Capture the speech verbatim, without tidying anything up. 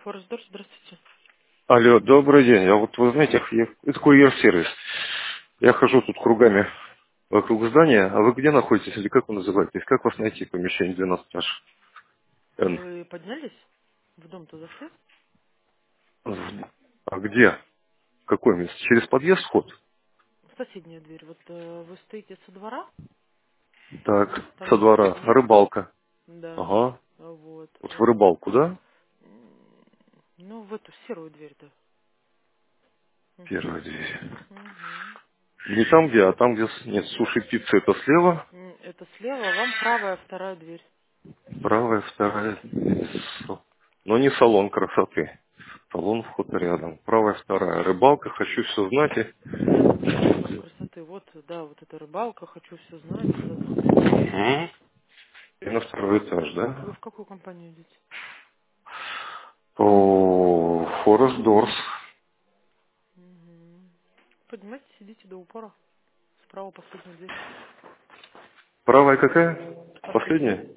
Форсдор, здравствуйте. Алло, добрый день. А вот вы знаете, я, это курьер-сервис. Я хожу тут кругами вокруг здания. А вы где находитесь или как вы называетесь? Как вас найти в помещении двенадцать этаж? Н. Вы поднялись? В дом-то зашли? А где? Какое место? Через подъезд вход? Соседняя дверь. Вот э, вы стоите со двора, Так, там со есть двора. подъезд. Рыбалка. Да. Ага. А Вот. Вот в э, рыбалку, да? м, ну, в эту серую дверь-то. Угу. Первая дверь. Угу. Не там где, а там где... с- Нет, суши-пицца это слева. Это слева, а вам правая вторая дверь. Правая, вторая. Но не салон красоты. Салон вход рядом. Правая, вторая. Рыбалка, хочу все знать. И... Салон красоты. Вот, да, вот эта рыбалка, хочу все знать, да-да. Мгм. И на второй этаж, Вы да? в какую компанию идете? О, Форест Дорс. Угу. Поднимайтесь, сидите до упора. Справа последняя дверь. Правая какая? Последняя. Последняя?